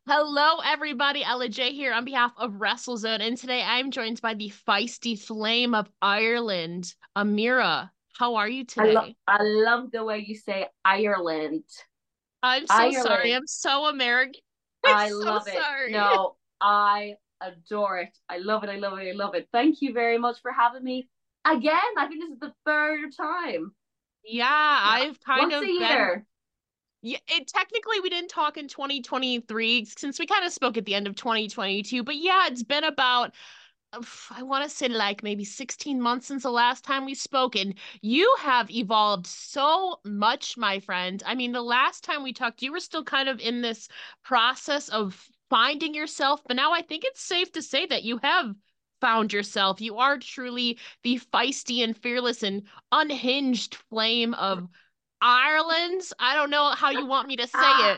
Hello, everybody. Ella J here on behalf of WrestleZone, and today I'm joined by the feisty flame of Ireland, Amira. How are you today? I love the way you say Ireland. I'm so sorry. Ireland. I'm so American. I'm I so love it. sorry. No, I adore it. I love it. I love it. I love it. Thank you very much for having me again. I think this is the third time. Yeah, Yeah. I've kind Once a of been. year. Yeah, technically we didn't talk in 2023 since we kind of spoke at the end of 2022, but yeah, it's been about I want to say like maybe 16 months since the last time we spoke, and you have evolved so much, my friend. I mean, the last time we talked, you were still kind of in this process of finding yourself, but now I think it's safe to say that you have found yourself. You are truly the feisty and fearless and unhinged flame of Ireland. I don't know how you want me to say Ah, it.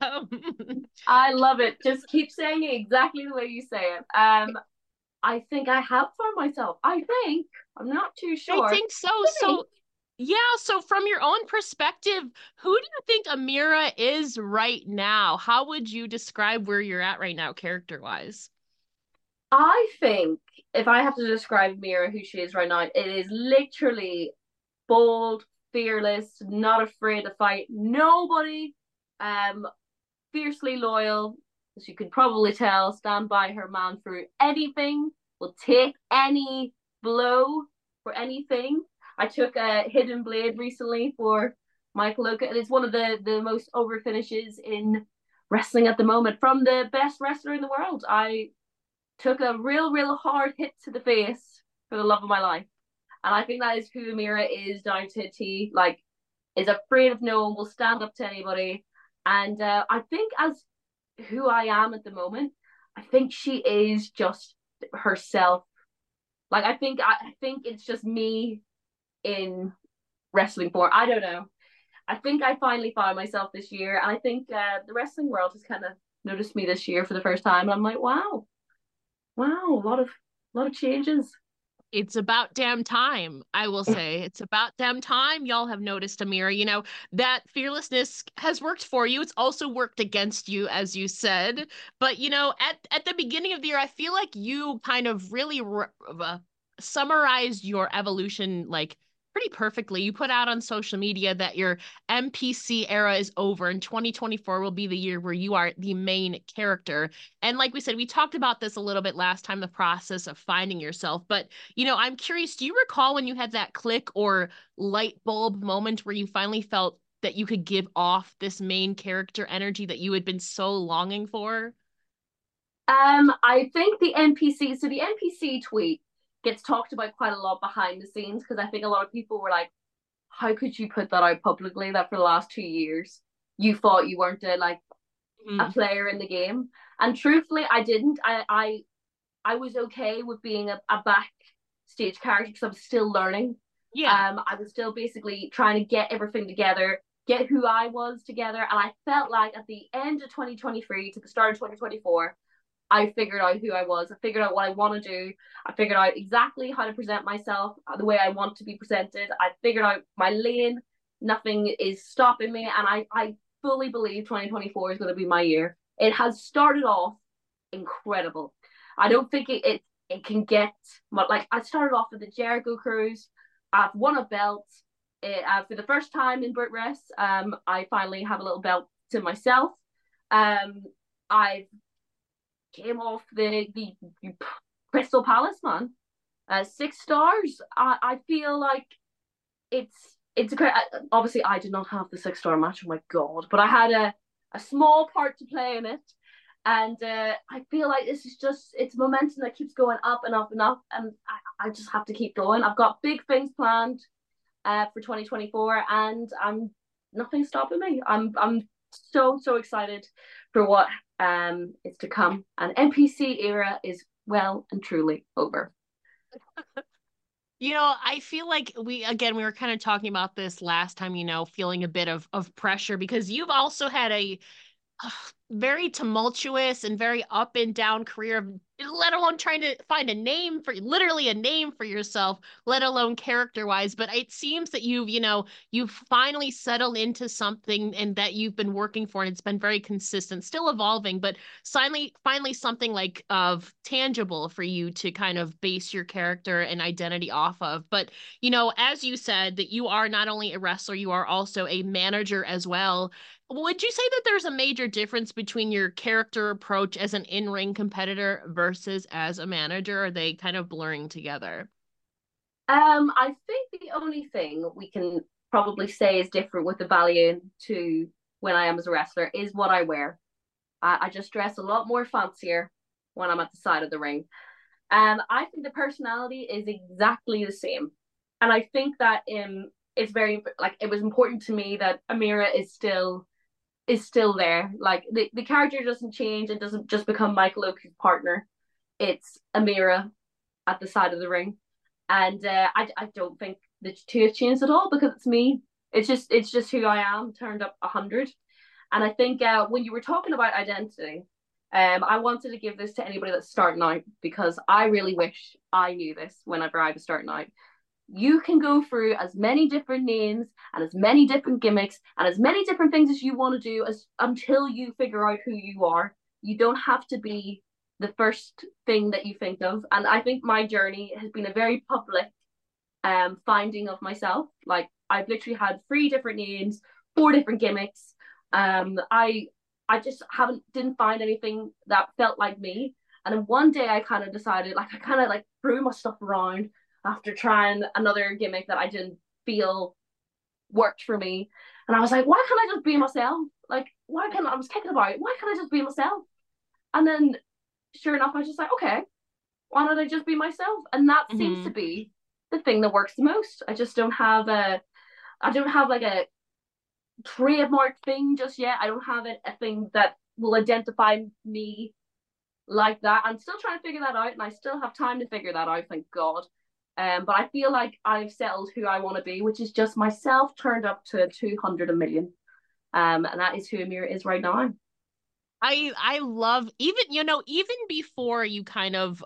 I love it. Just keep saying it exactly the way you say it. I think I have found myself. I think. I'm not too I sure. think so. I think. Yeah, so from your own perspective, who do you think Amira is right now? How would you describe where you're at right now, character-wise? I think if I have to describe Mira who she is right now, it is literally bold, fearless, not afraid to fight nobody, um, fiercely loyal, as you could probably tell, stand by her man through anything, will take any blow for anything. I took a hidden blade recently for Michael Oka, and it's one of the most over finishes in wrestling at the moment from the best wrestler in the world. I took a real hard hit to the face for the love of my life. And I think that is who Amira is down to a T. Like, is afraid of no one, will stand up to anybody. And I think as who I am at the moment, I think she is just herself. Like I think it's just me in wrestling form. I don't know. I think I finally found myself this year, and I think the wrestling world has kind of noticed me this year for the first time. And I'm like, wow, a lot of changes. It's about damn time, I will say. It's about damn time y'all have noticed, Amira. That fearlessness has worked for you. It's also worked against you, as you said. But, at the beginning of the year, I feel like you kind of really summarized your evolution like pretty perfectly. You put out on social media that your NPC era is over and 2024 will be the year where you are the main character. And like we said, we talked about this a little bit last time, the process of finding yourself. But I'm curious, do you recall when you had that click or light bulb moment where you finally felt that you could give off this main character energy that you had been so longing for? I think the NPC tweet gets talked about quite a lot behind the scenes because I think a lot of people were like, "How could you put that out publicly? That for the last 2 years you thought you weren't a Mm, player in the game." And truthfully, I didn't. I was okay with being a backstage character because I'm still learning. yeah. I was still basically trying to get everything together, get who I was together, and I felt like at the end of 2023 to the start of 2024, I figured out who I was. I figured out what I want to do. I figured out exactly how to present myself the way I want to be presented. I figured out my lane. Nothing is stopping me, and I fully believe 2024 is going to be my year. It has started off incredible. I don't think it can get like I started off with the Jericho Cruise. I've won a belt for the first time in Brit Rest. I finally have a little belt to myself. Um, I've came off the Crystal Palace, man. 6 stars. I feel like it's a great. Obviously, I did not have the 6 star match. Oh my god! But I had a small part to play in it, and I feel like this is just it's momentum that keeps going up and up and up, and I just have to keep going. I've got big things planned for 2024, and I'm nothing's stopping me. I'm so excited for what is to come. And NPC era is well and truly over. I feel like we were kind of talking about this last time, feeling a bit of pressure because you've also had a very tumultuous and very up and down career of let alone trying to find a name for literally a name for yourself, let alone character wise. But it seems that you've finally settled into something and that you've been working for, and it's been very consistent, still evolving, but finally something like of tangible for you to kind of base your character and identity off of. But as you said, that you are not only a wrestler, you are also a manager as well. Would you say that there's a major difference between your character approach as an in-ring competitor versus as a manager? Are they kind of blurring together? I think the only thing we can probably say is different with the Valiant to when I am as a wrestler is what I wear. I just dress a lot more fancier when I'm at the side of the ring. I think the personality is exactly the same, and I think that it's very like it was important to me that Amira is still there. Like the character doesn't change. It doesn't just become Michael Oku's partner. It's Amira at the side of the ring, and I don't think the two have changed at all because it's me. It's just who I am turned up 100. And I think when you were talking about identity, I wanted to give this to anybody that's starting out because I really wish I knew this whenever I was starting out. You can go through as many different names and as many different gimmicks and as many different things as you want to do as until you figure out who you are. You don't have to be the first thing that you think of. And I think my journey has been a very public finding of myself. Like I've literally had three different names, four different gimmicks. I just haven't didn't find anything that felt like me. And then one day I kind of decided, like I kind of like threw my stuff around after trying another gimmick that I didn't feel worked for me. And I was like, why can't I just be myself? Like, why can't I was kicking about it? Why can't I just be myself? And then sure enough, I was just like, okay, why don't I just be myself? And that seems to Hmm. be the thing that works the most. I don't have like a trademark thing just yet. I don't have a thing that will identify me like that. I'm still trying to figure that out, and I still have time to figure that out, thank God. But I feel like I've settled who I want to be, which is just myself turned up to 200 million. And that is who Amira is right now. I love even before you kind of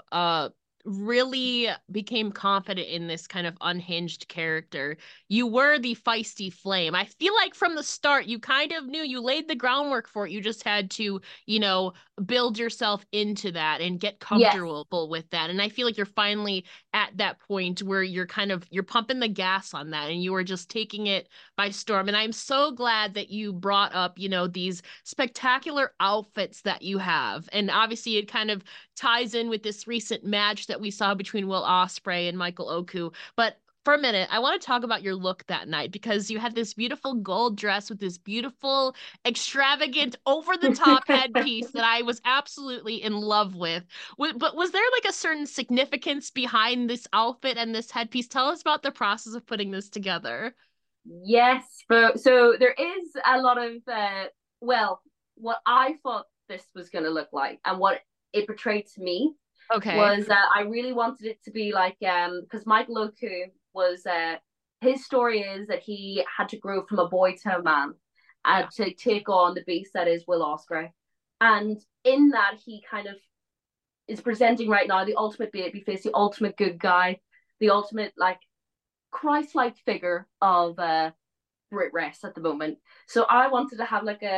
really became confident in this kind of unhinged character, you were the feisty flame. I feel like from the start you kind of knew, you laid the groundwork for it. You just had to, build yourself into that and get Yes. comfortable with that. And I feel like you're finally at that point where you're pumping the gas on that and you are just taking it by storm. And I'm so glad that you brought up, these spectacular outfits that you have. And obviously it kind of ties in with this recent match that we saw between Will Ospreay and Michael Oku. But for a minute, I want to talk about your look that night because you had this beautiful gold dress with this beautiful, extravagant, over the top headpiece that I was absolutely in love with. But was there like a certain significance behind this outfit and this headpiece? Tell us about the process of putting this together. Yes, but so there is a lot of well, what I thought this was going to look like and what it portrayed to me Okay. was that I really wanted it to be like because Michael Oku was his story is that he had to grow from a boy to a man Yeah. to take on the beast that is Will Ospreay, and in that he kind of is presenting right now the ultimate baby face, the ultimate good guy, the ultimate like Christ-like figure of Brit Rest at the moment. So I wanted to have like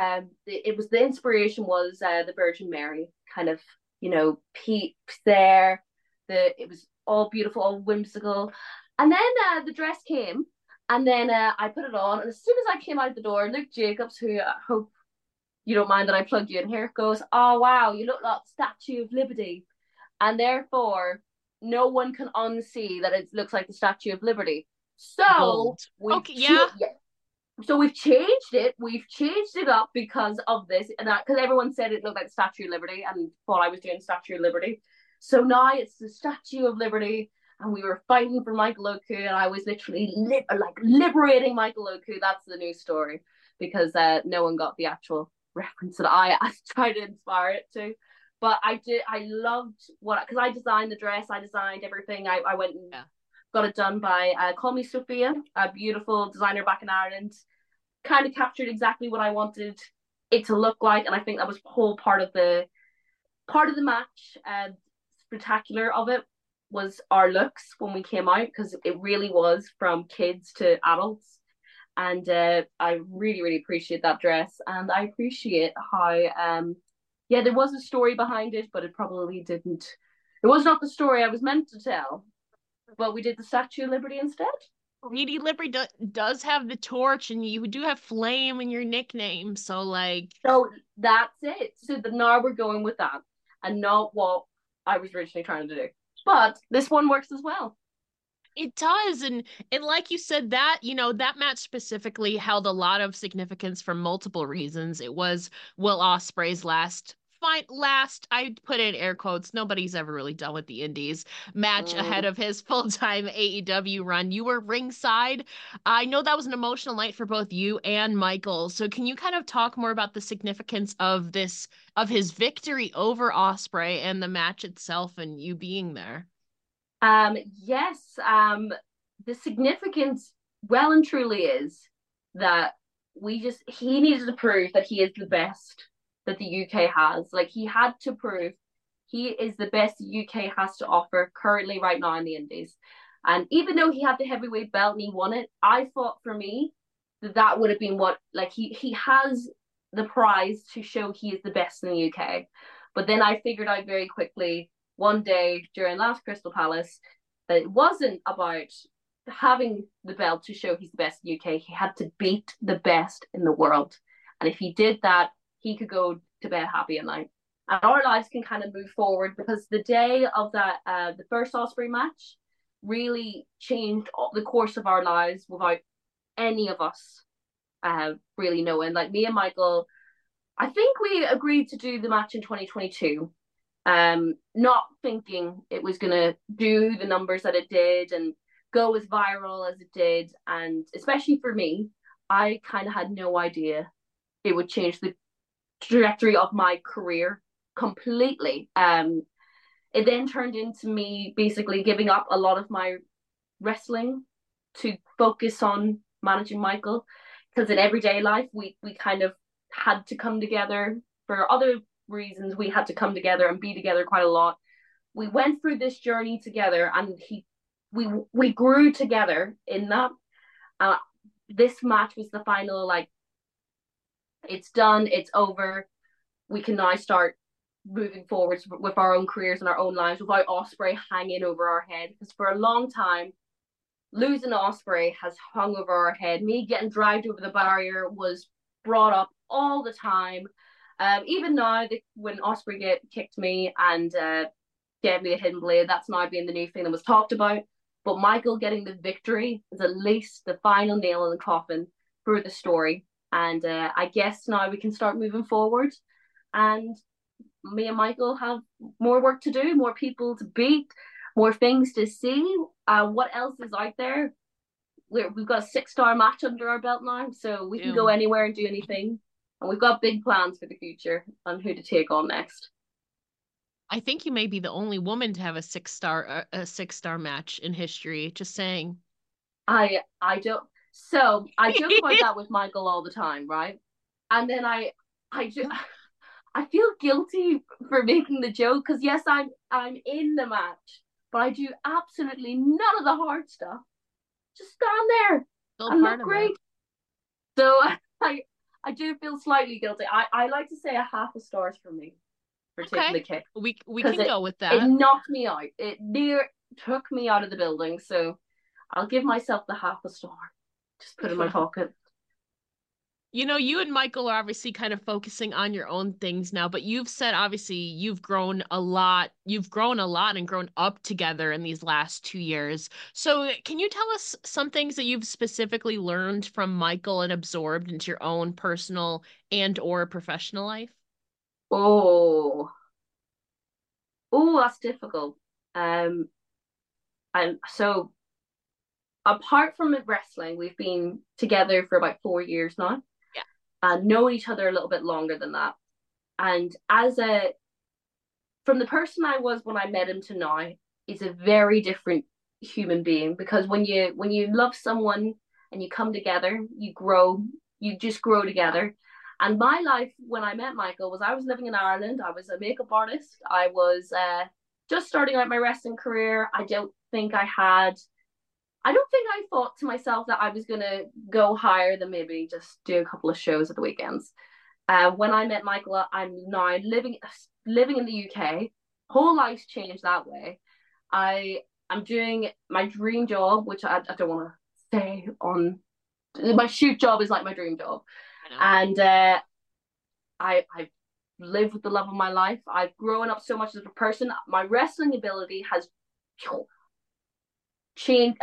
it was the inspiration was the Virgin Mary kind of peeps there. It was all beautiful, all whimsical, and then the dress came, and then I put it on, and as soon as I came out the door, Luke Jacobs, who I hope you don't mind that I plug you in here, goes, "Oh wow, you look like Statue of Liberty," and therefore no one can unsee that it looks like the Statue of Liberty. So Bold. we've Okay, yeah. changed. So we've changed it. We've changed it up because of this, and that because everyone said it looked like the Statue of Liberty and thought I was doing Statue of Liberty. So now it's the Statue of Liberty, and we were fighting for Michael Oku, and I was literally like liberating Michael Oku. That's the new story because no one got the actual reference that I tried to inspire it to. But I did. I loved what because I designed the dress. I designed everything. I went and Yeah. got it done by Call Me Sophia, a beautiful designer back in Ireland. Kind of captured exactly what I wanted it to look like, and I think that was whole part of part of the match, spectacular of it was our looks when we came out, because it really was from kids to adults. And I really, really appreciate that dress, and I appreciate how yeah, there was a story behind it, but it probably didn't. It was not the story I was meant to tell. But we did the Statue of Liberty instead. Lady Liberty does have the torch, and you do have Flame in your nickname. So, like, So that's it. So now we're going with that, and not what I was originally trying to do. But this one works as well. it does. And like you said, that, that match specifically held a lot of significance for multiple reasons. It was Will Ospreay's last, I put in air quotes, nobody's ever really done with the indies, match ahead Mm. of his full-time AEW run. You were ringside. I know that was an emotional night for both you and Michael. So can you kind of talk more about the significance of his victory over Ospreay and the match itself and you being there? Yes. The significance, well and truly, is that he needed to prove that he is the best that the UK has. Like, he had to prove he is the best the UK has to offer currently right now in the Indies. And even though he had the heavyweight belt and he won it, I thought for me that that would have been what, like, he has the prize to show he is the best in the UK. But then I figured out very quickly one day during last Crystal Palace that it wasn't about having the belt to show he's the best in the UK. He had to beat the best in the world. And if he did that, he could go to bed happy at night. And our lives can kind of move forward, because the day of that, the first Osprey match really changed the course of our lives without any of us really knowing. Like, me and Michael, I think we agreed to do the match in 2022, not thinking it was going to do the numbers that it did and go as viral as it did. And especially for me, I kind of had no idea it would change the trajectory of my career completely. It then turned into me basically giving up a lot of my wrestling to focus on managing Michael, because in everyday life we kind of had to come together for other reasons. We had to come together and be together quite a lot. We went through this journey together, and we grew together in that. Uh, this match was the final, like, it's done, it's over. We can now start moving forwards with our own careers and our own lives without Ospreay hanging over our head. Because for a long time, losing Ospreay has hung over our head. Me getting dragged over the barrier was brought up all the time. Even now, when Ospreay kicked me and gave me a hidden blade, that's now being the new thing that was talked about. But Michael getting the victory is at least the final nail in the coffin for the story. And I guess now we can start moving forward. And me and Michael have more work to do, more people to beat, more things to see. What else is out there? We've got a 6-star match under our belt now, so we can go anywhere and do anything. And we've got big plans for the future on who to take on next. I think you may be the only woman to have a 6-star match in history. Just saying. I don't. So I joke about that with Michael all the time, right? And then I feel guilty for making the joke, because yes, I'm in the match, but I do absolutely none of the hard stuff. Just stand there Still and part look of it. great. So I do feel slightly guilty. I like to say a half a stars for me for taking Okay. the kick, We because can it go with it that. knocked me out. It near took me out of the building. So I'll give myself the half a star. Just put it in my pocket. You and Michael are obviously kind of focusing on your own things now, but you've said obviously you've grown a lot. You've grown a lot and grown up together in these last 2 years. So, can you tell us some things that you've specifically learned from Michael and absorbed into your own personal and or professional life? Oh, oh, that's difficult. Um, and so apart from wrestling, we've been together for about 4 years now, Yeah. and know each other a little bit longer than that. And from the person I was when I met him to now, is a very different human being. Because when you love someone and you come together, you grow, you just grow together. And my life when I met Michael was I was living in Ireland. I was a makeup artist. I was just starting out my wrestling career. I don't think I thought to myself that I was going to go higher than maybe just do a couple of shows at the weekends. When I met Michael, I'm now living in the UK. Whole life's changed that way. I'm doing my dream job, which I don't want to say on. My shoot job is like my dream job, I know. and I live with the love of my life. I've grown up so much as a person. My wrestling ability has changed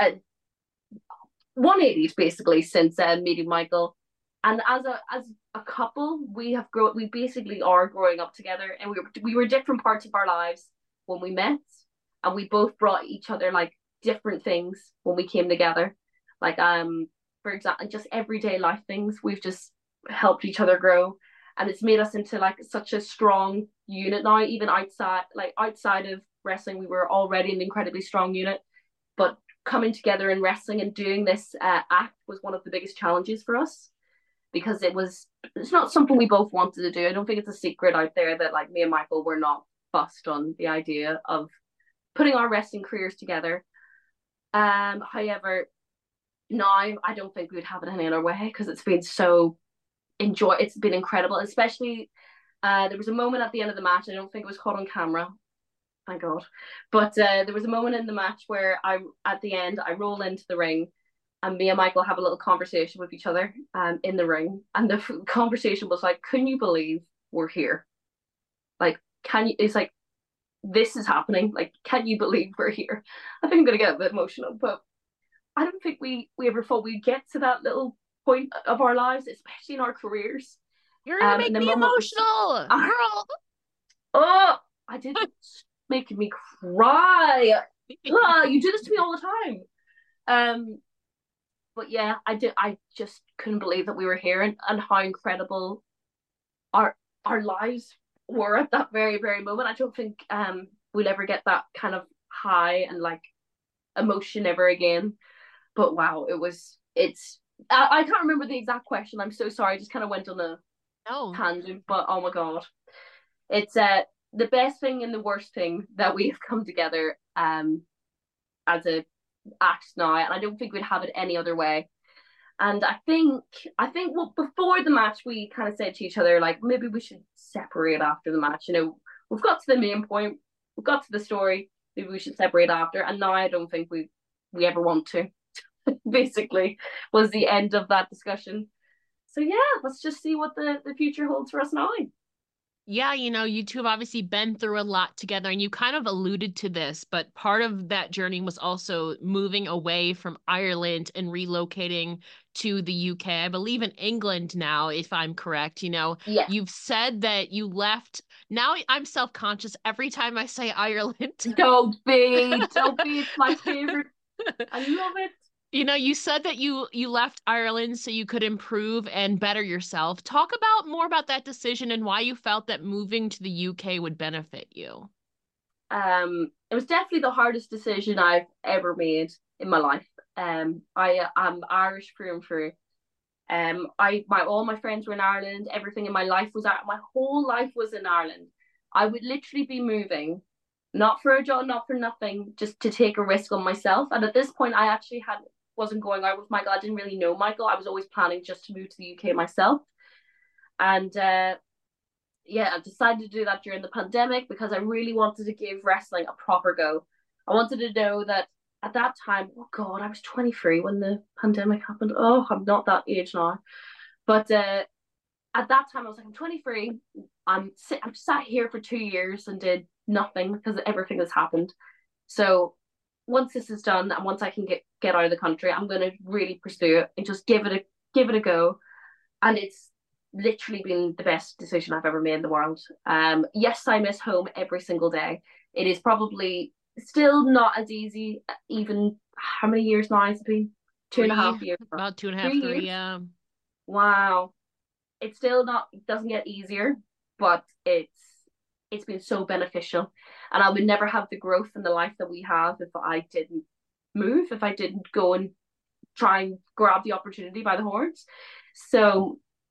180s basically since meeting Michael. And as a couple, we basically are growing up together, and we were different parts of our lives when we met, and we both brought each other like different things when we came together. Like for example, just everyday life things. We've just helped each other grow, and it's made us into like such a strong unit now. Even outside of wrestling, we were already an incredibly strong unit, but coming together in wrestling and doing this act was one of the biggest challenges for us because it's not something we both wanted to do. I don't think it's a secret out there that like me and Michael were not fussed on the idea of putting our wrestling careers together. However, now I don't think we would have it any other way because it's been incredible, especially there was a moment at the end of the match. I don't think it was caught on camera, thank God. But there was a moment in the match where at the end, I roll into the ring, and me and Michael have a little conversation with each other in the ring. And the conversation was like, "Can you believe we're here? Like, can you?" It's like, "This is happening. Like, can you believe we're here?" I think I'm gonna get a bit emotional, but I don't think we ever thought we'd get to that little point of our lives, especially in our careers. You're gonna And make the me moment was, emotional, girl. oh, I did making me cry. You do this to me all the time. But yeah, I just couldn't believe that we were here, and how incredible our our lives were at that very, very moment. I don't think we'll ever get that kind of high and like emotion ever again. But wow, I can't remember the exact question. I'm so sorry. I just kind of went on a No. tangent, but oh my God. It's the best thing and the worst thing that we have come together as a act now, and I don't think we'd have it any other way. And I think well, before the match we kind of said to each other like maybe we should separate after the match. You know, we've got to the main point, we've got to the story. Maybe we should separate after. And now I don't think we ever want to. Basically, was the end of that discussion. So yeah, let's just see what the future holds for us now. Yeah, you two have obviously been through a lot together, and you kind of alluded to this, but part of that journey was also moving away from Ireland and relocating to the UK. I believe in England now, if I'm correct. Yeah. You've said that you left. Now I'm self-conscious every time I say Ireland. Don't be. It's my favorite. I love it. You said that you left Ireland so you could improve and better yourself. Talk about more about that decision and why you felt that moving to the UK would benefit you. It was definitely the hardest decision I've ever made in my life. I am Irish through and through. All my friends were in Ireland. Everything in my life was out. My whole life was in Ireland. I would literally be moving, not for a job, not for nothing, just to take a risk on myself. And at this point, I actually wasn't going out with Michael. I didn't really know Michael. I was always planning just to move to the UK myself. And yeah, I decided to do that during the pandemic because I really wanted to give wrestling a proper go. I wanted to know that at that time, oh God, I was 23 when the pandemic happened. Oh, I'm not that age now. But at that time, I was like, I'm 23. I'm sat here for 2 years and did nothing because everything has happened. So once this is done and once I can get out of the country, I'm going to really pursue it and just give it a go. And it's literally been the best decision I've ever made in the world. Yes, I miss home every single day. It is probably still not as easy. Even how many years now has it been? Two and a Three, half years. about two and a half, 3 years. three. Yeah. Wow. It's still not. It doesn't get easier, but it's been so beneficial, and I would never have the growth in the life that we have if I didn't move, if I didn't go and try and grab the opportunity by the horns. So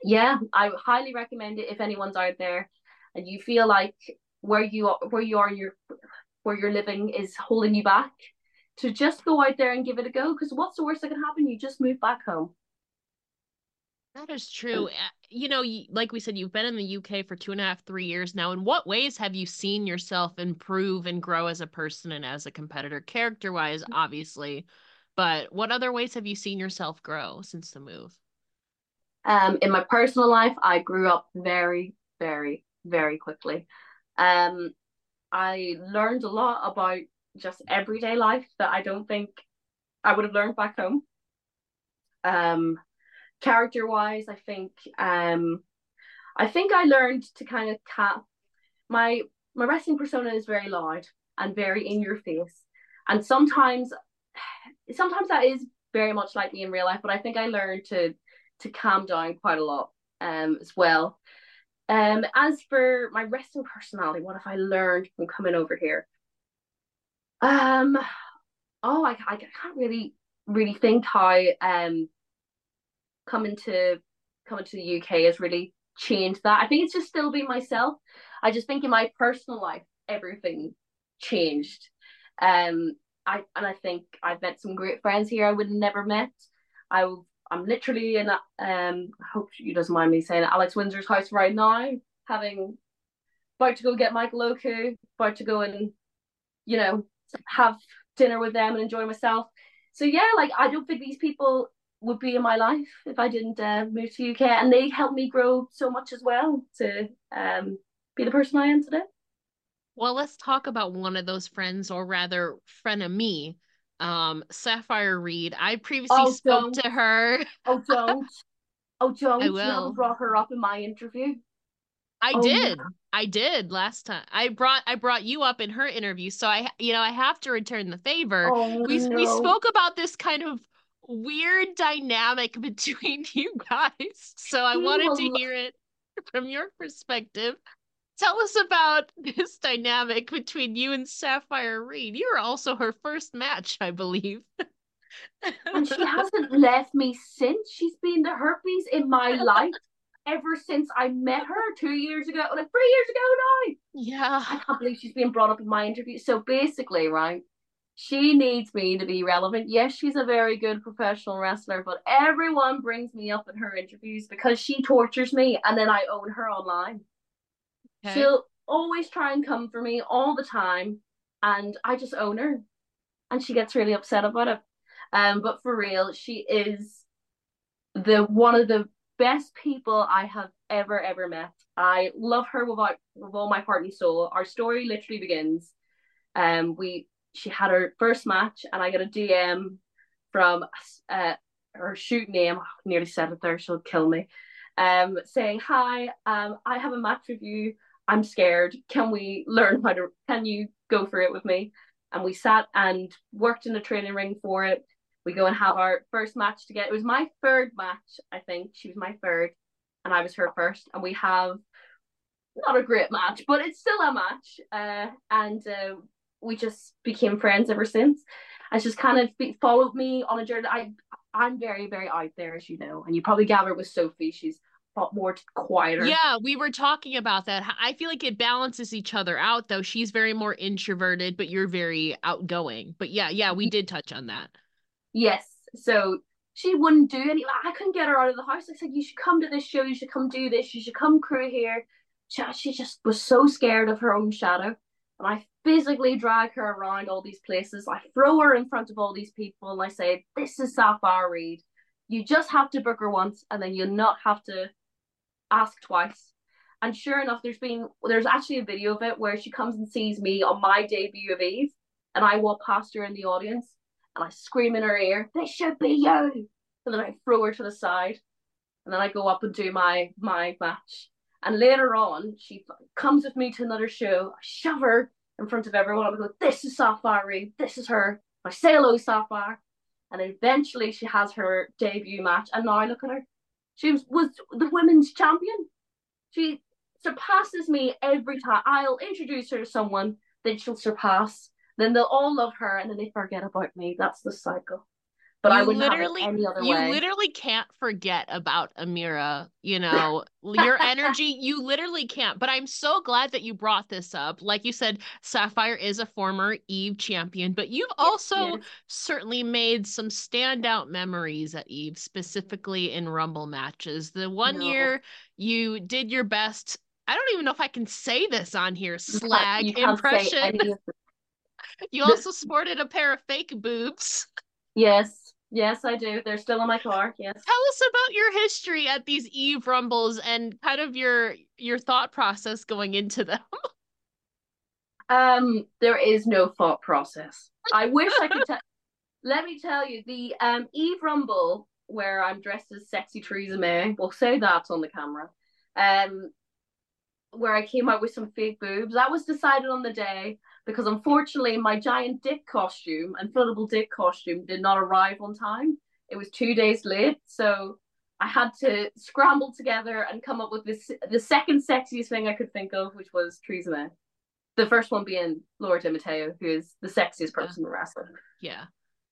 Yeah, I highly recommend it if anyone's out there and you feel like where you are in your where you're living is holding you back, to just go out there and give it a go. Because what's the worst that can happen? You just move back home. That is true. You know, like we said, you've been in the UK for 2.5, 3 years now. In what ways have you seen yourself improve and grow as a person and as a competitor, character-wise, obviously, but what other ways have you seen yourself grow since the move? In my personal life, I grew up very, very, very quickly. Um, I learned a lot about just everyday life that I don't think I would have learned back home. Um, Character wise, I think I learned to kind of cap my my wrestling persona is very loud and very in your face, and sometimes that is very much like me in real life. But I think I learned to calm down quite a lot as well. As for my wrestling personality, what have I learned from coming over here? Um, I can't really think how coming to coming to the UK has really changed that. I think it's just still being myself. I just think in my personal life everything changed. Um, I think I've met some great friends here I would have never met. I I'm literally in I hope you doesn't mind me saying it, Alex Windsor's house right now, having about to go get Michael Oku, about to go and you know have dinner with them and enjoy myself. So yeah, like I don't think these people would be in my life if I didn't move to UK, and they helped me grow so much as well to be the person I am today. Well, let's talk about one of those friends, or rather, frenemy, Sapphire Reed. I previously Oh spoke don't, to her. oh don't, oh I don't! You haven't will. brought her up in my interview. I Oh no, did. I did last time. I brought you up in her interview, so I have to return the favor. oh We no! spoke about this kind of weird dynamic between you guys, so I She wanted to will. hear it from your perspective. Tell us about this dynamic between you and Sapphire Reed. You were also her first match, I believe. And she hasn't left me since. She's been the herpes in my life ever since I met her 2 years ago, like 3 years ago now. Yeah. I can't believe she's being brought up in my interview. So basically, right, she needs me to be relevant. Yes, she's a very good professional wrestler, but everyone brings me up in her interviews because she tortures me and then I own her online. Okay. She'll always try and come for me all the time, and I just own her. And she gets really upset about it. But for real, she is the one of the best people I have ever met. I love her with all my heart and soul. Our story literally begins. We She had her first match, and I got a DM from her shoot name. I nearly said it there; she'll kill me. Saying hi. I have a match with you. I'm scared. Can we learn how to? Can you go for it with me? And we sat and worked in the training ring for it. We go and have our first match together. It was my third match, I think. She was my third, and I was her first. And we have not a great match, but it's still a match. And we just became friends ever since. And she's kind of followed me on a journey. I'm very, very out there, as you know, and you probably gather with Sophie. She's a lot more quieter. Yeah, we were talking about that. I feel like it balances each other out, though. She's very more introverted, but you're very outgoing. But yeah, we did touch on that. Yes. So she wouldn't do any. I couldn't get her out of the house. I said, "You should come to this show. You should come do this. You should come crew here." She just was so scared of her own shadow, and I physically drag her around all these places. I throw her in front of all these people, and I say, "This is Sapphire Reed. You just have to book her once, and then you'll not have to ask twice." And sure enough, there's actually a video of it where she comes and sees me on my debut of Eve, and I walk past her in the audience, and I scream in her ear, "This should be you!" And then I throw her to the side, and then I go up and do my match. And later on, she comes with me to another show. I shove her in front of everyone. I go, "This is Sapphire Reed. This is her." I say hello, Sapphire. And eventually she has her debut match. And now look at her. Was the women's champion. She surpasses me every time. I'll introduce her to someone, then she'll surpass. Then they'll all love her, and then they forget about me. That's the cycle. but I wouldn't have it any other You way. literally can't forget about Amira, you know, your energy, you literally can't. But I'm so glad that you brought this up. Like you said, Sapphire is a former Eve champion, but you've Yes, also yes. certainly made some standout memories at Eve, specifically in Rumble matches. The one No, year you did your best, I don't even know if I can say this on here, slag you can't say impression. any of You the. also sported a pair of fake boobs. Yes, yes, I do. They're still in my car. Yes. Tell us about your history at these Eve Rumbles and kind of your thought process going into them. There is no thought process. I wish I could tell. Let me tell you, the Eve Rumble where I'm dressed as sexy Theresa May. We'll say that on the camera. Um, where I came out with some fake boobs. That was decided on the day because unfortunately my giant dick costume and inflatable dick costume did not arrive on time. It was 2 days late, so I had to scramble together and come up with the second sexiest thing I could think of, which was Theresa May. The first one being Laura Di Matteo, who is the sexiest Yeah. person in wrestling. Yeah.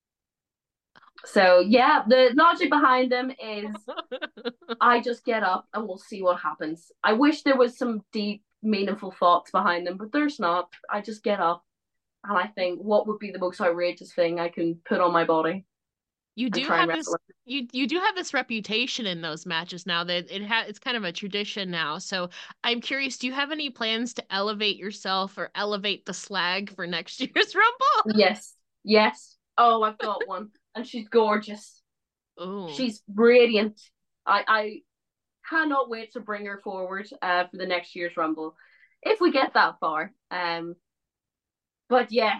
So yeah, the logic behind them is I just get up and we'll see what happens. I wish there was some deep, meaningful thoughts behind them, but there's not. I just get up and I think, what would be the most outrageous thing I can put on my body You and do try and have wrestle this it? you do have this reputation in those matches now that it's kind of a tradition now. So I'm curious, do you have any plans to elevate yourself or elevate the slag for next year's Rumble? Yes, yes. Oh, I've got one, and she's gorgeous. Oh, She's radiant. I cannot wait to bring her forward for the next year's Rumble, if we get that far. But yeah,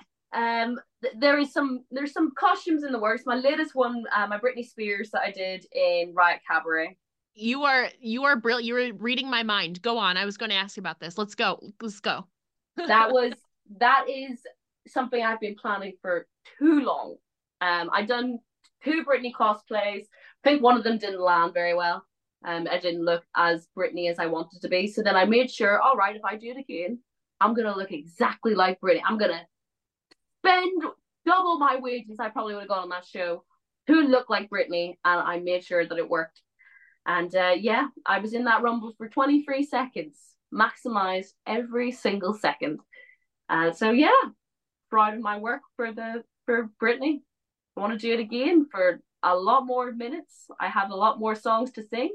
there's some costumes in the works. My latest one, my Britney Spears that I did in Riot Cabaret. you are brilliant. You were reading my mind. Go on. I was going to ask you about this. Let's go. Let's go. That was that is something I've been planning for too long. I done two Britney cosplays. I think one of them didn't land very well. I didn't look as Britney as I wanted to be. So then I made sure, all right, if I do it again, I'm gonna look exactly like Britney. I'm gonna spend double my wages I probably would have got on that show to look like Britney, and I made sure that it worked. And yeah, I was in that rumble for 23 seconds, maximize every single second. So yeah, proud of my work for Britney. I want to do it again for a lot more minutes. I have a lot more songs to sing,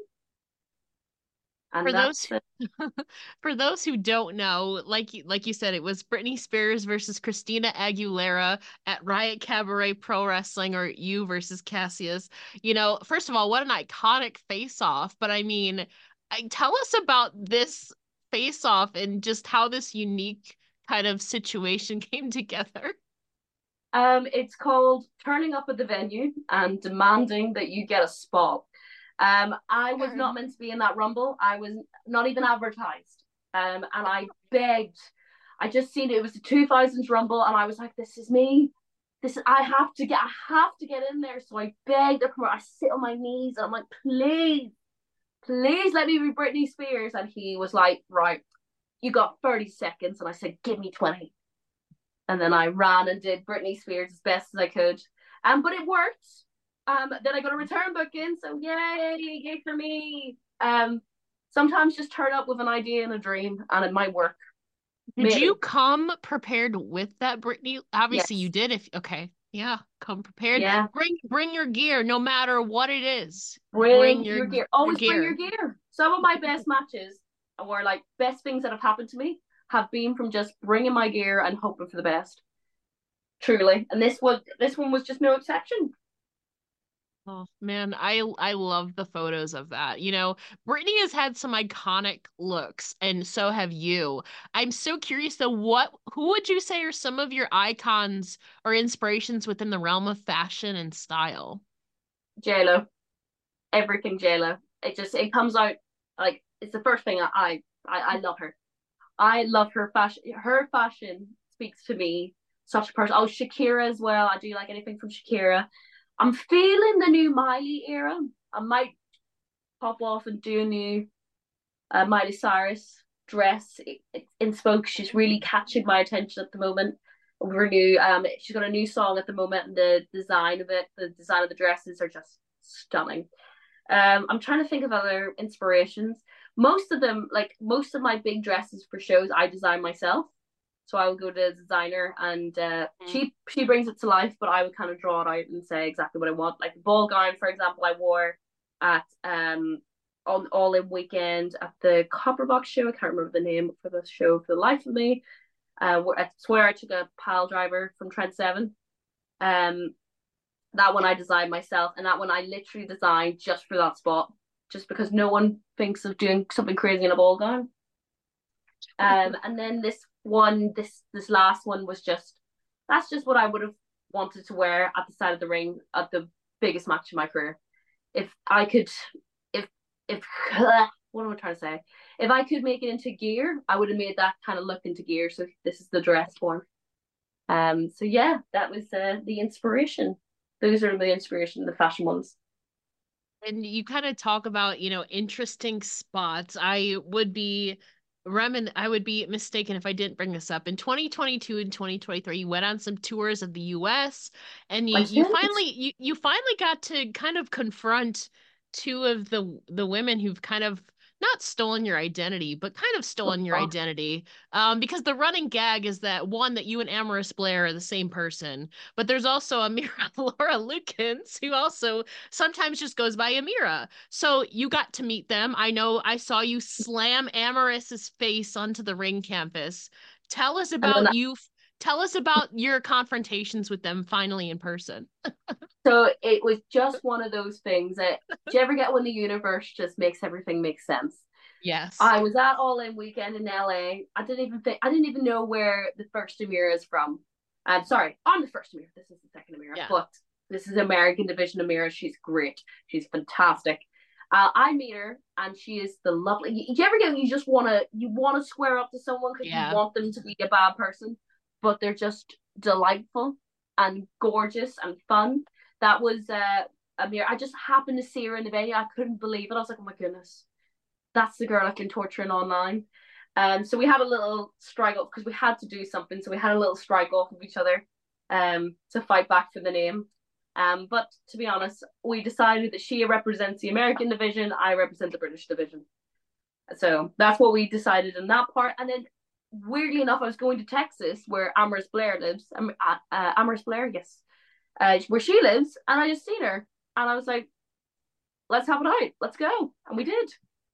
For and those that's it. for those who don't know, like you said, it was Britney Spears versus Christina Aguilera at Riot Cabaret Pro Wrestling, or you versus Cassius. You know, first of all, what an iconic face-off. But I mean, tell us about this face-off and just how this unique kind of situation came together. It's called turning up at the venue and demanding that you get a spot. I was not Turn. meant to be in that rumble. I was not even advertised. And I begged. I just seen it. It was the 2000s rumble, and I was like, "This is me. I have to get in there." So I begged the promoter. I sit on my knees, and I'm like, "Please, please let me be Britney Spears." And he was like, "Right, you got 30 seconds." And I said, "Give me 20." And then I ran and did Britney Spears as best as I could. But it worked. Then I got a return booking, so yay, yay for me. Sometimes just turn up with an idea and a dream, and it might work. Did you Maybe. come prepared with that, Brittany? Obviously you Yes. did. If okay, yeah, come prepared. Yeah. Bring your gear, no matter what it is. Bring Bring your gear. your Always bring your gear. gear. Some of my best matches, or like best things that have happened to me, have been from just bringing my gear and hoping for the best. Truly, and this one was just no exception. Oh man, I love the photos of that. You know, Brittany has had some iconic looks, and so have you. I'm so curious though, who would you say are some of your icons or inspirations within the realm of fashion and style? JLo, everything JLo. It comes out like it's the first thing I love her. I love her fashion. Her fashion speaks to me. Such a person. Oh, Shakira as well. I do like anything from Shakira. I'm feeling the new Miley era. I might pop off and do a new Miley Cyrus dress. It's in spoke. She's really catching my attention at the moment. Her new she's got a new song at the moment, and the design of the dresses are just stunning. I'm trying to think of other inspirations. Most of them, like most of my big dresses for shows, I design myself. So I would go to a designer, and she brings it to life, but I would kind of draw it out and say exactly what I want. Like the ball gown, for example, I wore at on All In Weekend at the Copperbox show. I can't remember the name for the show for the life of me. I swear I took a pile driver from Trent Seven. Um, that one I designed myself, and that one I literally designed just for that spot, just because no one thinks of doing something crazy in a ball gown. And then this last one was just that's just what I would have wanted to wear at the side of the ring at the biggest match of my career. If I could, if what am I trying to say? If I could make it into gear, I would have made that kind of look into gear. So this is the dress form. So yeah, that was the inspiration. Those are the inspiration, the fashion ones. And you kind of talk about, interesting spots. I would be mistaken if I didn't bring this up. In 2022 and 2023, you went on some tours of the US, and I you did. finally you finally got to kind of confront two of the women who've kind of not stolen your identity, but kind of stolen your Oh, identity. Because the running gag is that one, that you and Amaris Blair are the same person, but there's also Amira Laura Lukens, who also sometimes just goes by Amira. So you got to meet them. I know I saw you slam Amaris's face onto the ring campus. Tell us and then about you. Tell us about your confrontations with them finally in person. so it was just one of those things that do you ever get when the universe just makes everything make sense? Yes. I was at All In Weekend in LA. I didn't even know where the first Amira is from. I'm sorry, I'm the first Amira. This is the second Amira, Yeah. but this is American Division Amira. She's great. She's fantastic. I meet her, and she is the lovely. You ever get you want to square up to someone because you Yeah. want them to be a bad person, but they're just delightful and gorgeous and fun. That was Amira. I just happened to see her in the venue. I couldn't believe it. I was like, oh my goodness, that's the girl I've been torturing online. So we had a little strike off because we had to do something. So we had a little strike off of each other to fight back for the name. But to be honest, we decided that she represents the American division, I represent the British division. So that's what we decided in that part. And then, weirdly enough, I was going to Texas, where Amaris Blair lives. Amaris Blair, yes, where she lives, and I just seen her, and I was like, "Let's have it out, let's go," and we did,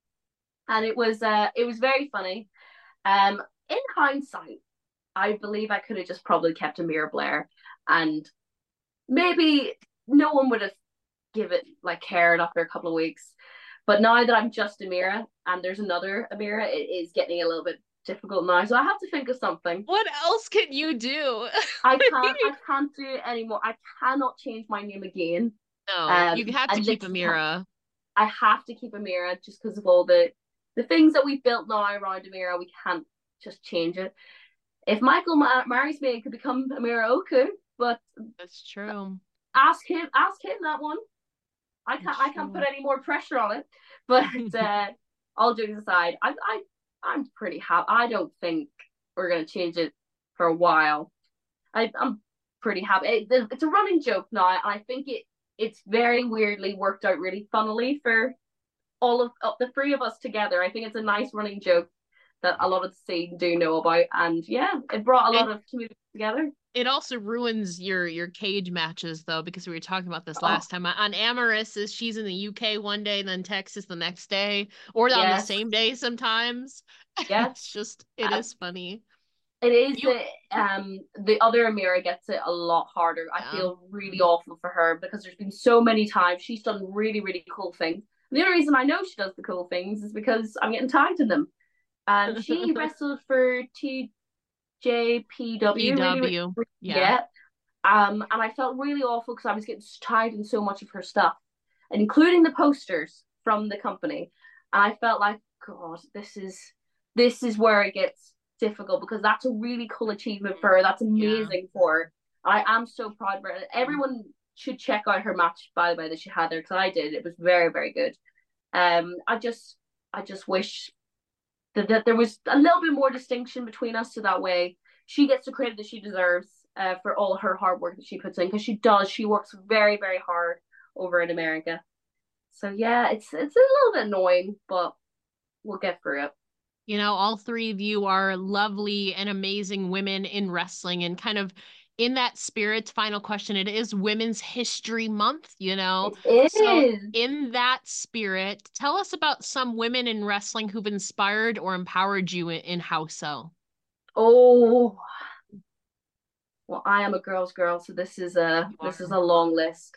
and it was very funny. In hindsight, I believe I could have just probably kept Amira Blair, and maybe no one would have give it like cared after a couple of weeks. But now that I'm just Amira and there's another Amira, it is getting a little bit difficult now. So I have to think of something. What else can you do? I can't do it anymore. I cannot change my name again. No, you have to And keep literally Amira. I have to keep Amira just because of all the things that we've built now around Amira. We can't just change it. If Michael marries me, it could become Amira Oku. But That's true. ask him that one. That's I can't put true. any more pressure on it. But all jokes aside, I'm pretty happy. I don't think we're gonna change it for a while. I'm pretty happy. It's a running joke now, and I think it's very weirdly worked out really funnily for all of the three of us together. I think it's a nice running joke that a lot of the scene do know about, and yeah, it brought a And lot of community together. it also ruins your cage matches though, because we were talking about this Oh last time. On Amaris, is she's in the UK one day, then Texas the next day, or on the yes, same day sometimes. It's yes. just it is funny. It is You the other Amira gets it a lot harder. I yeah. feel really awful for her because there's been so many times she's done really, really cool things. And the only reason I know she does the cool things is because I'm getting tagged in them. She wrestled for TJPW really, really, PW. Yeah. yeah. And I felt really awful because I was getting tagged in so much of her stuff, including the posters from the company. And I felt like, God, this is where it gets difficult because that's a really cool achievement for her. That's Yeah. amazing for her. I am so proud of her. Everyone should check out her match, by the way, that she had there because I did. It was very, very good. I just wish that there was a little bit more distinction between us so that way she gets the credit that she deserves for all her hard work that she puts in, because she does. She works very, very hard over in America. So yeah, it's a little bit annoying, but we'll get through it. You know, all three of you are lovely and amazing women in wrestling, and kind of in that spirit, final question, it is Women's History Month, you know? It So, is. in that spirit, tell us about some women in wrestling who've inspired or empowered you in How So. Oh, well, I am a girl's girl, so You this is are. a long list.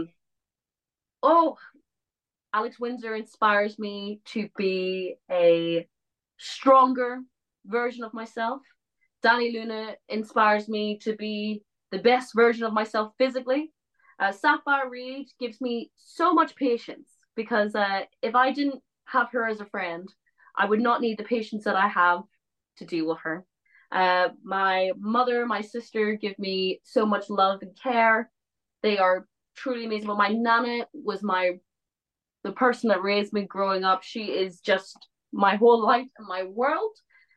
Oh, Alex Windsor inspires me to be a stronger version of myself. Danny Luna inspires me to be the best version of myself physically. Sapphire Reed gives me so much patience, because if I didn't have her as a friend, I would not need the patience that I have to deal with her. My mother, my sister give me so much love and care. They are truly amazing. But my nana was the person that raised me growing up. She is just my whole life and my world.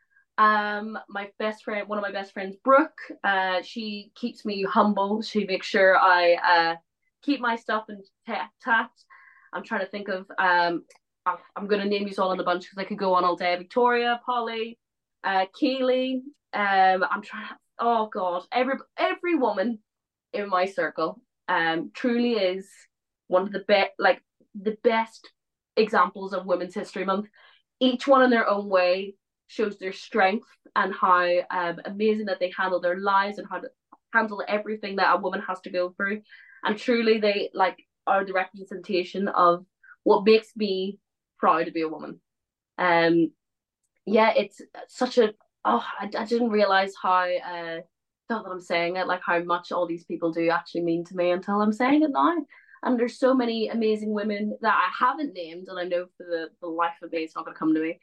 My best friend, one of my best friends, Brooke, she keeps me humble. She makes sure I keep my stuff intact. I'm trying to think of I'm gonna name you all in a bunch because I could go on all day. Victoria, Polly, Keely. I'm trying to, oh god, every woman in my circle truly is one of the best, like the best examples of Women's History Month. Each one in their own way shows their strength and how amazing that they handle their lives and how to handle everything that a woman has to go through. And truly, they like are the representation of what makes me proud to be a woman. Um, yeah, it's such a I didn't realize how not that I'm saying it, like how much all these people do actually mean to me until I'm saying it now. And there's so many amazing women that I haven't named, and I know for the life of me it's not going to come to me,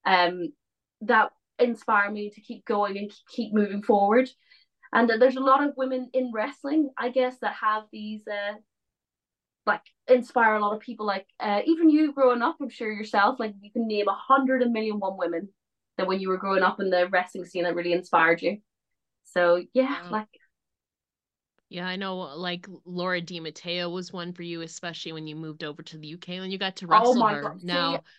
that inspire me to keep going and keep moving forward. And there's a lot of women in wrestling, I guess, that have these like inspire a lot of people. Like even you growing up, I'm sure yourself, like you can name 100 and million one women that when you were growing up in the wrestling scene that really inspired you. So yeah, Yeah. like Yeah, I know like Laura Di Matteo was one for you, especially when you moved over to the UK and you got to oh wrestle my her. god, see, Now,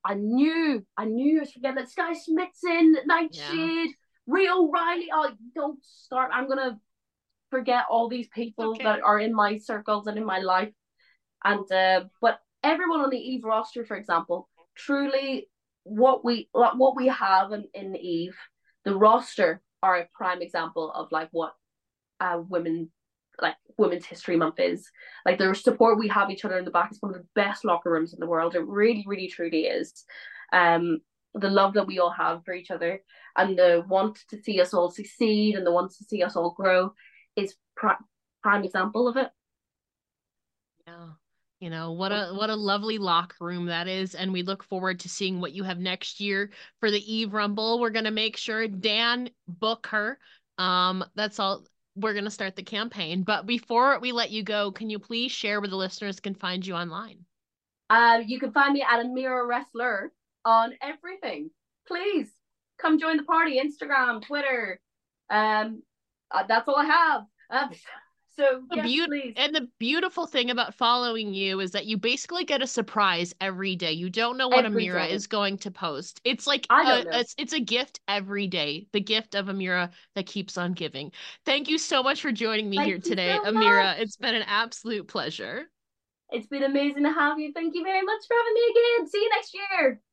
I knew I was forgetting that Sky Smithson, yeah. Nightshade, Rio Riley. Oh, don't start. I'm gonna forget all these people that Okay. are in my circles and in my life. And but everyone on the Eve roster, for example, truly what we have in Eve, the roster are a prime example of like what women like Women's History Month is. Like the support we have each other in the back is one of the best locker rooms in the world. It really, really, truly is. The love that we all have for each other and the want to see us all succeed and the want to see us all grow is prime example of it. Yeah. You know, what a lovely locker room that is. And we look forward to seeing what you have next year for the Eve Rumble. We're gonna make sure Dan book her. That's all. We're gonna start the campaign. But before we let you go, can you please share where the listeners can find you online? You can find me at Amira Wrestler on everything. Please come join the party. Instagram, Twitter. Um, that's all I have. So The yes, beaut please. and the beautiful thing about following you is that you basically get a surprise every day. You don't know what Every Amira day. is going to post. It's like I don't know. it's a gift every day. The gift of Amira that keeps on giving. Thank you so much for joining me here Thank you today, so Amira. It's much. been an absolute pleasure. It's been amazing to have you. Thank you very much for having me again. See you next year.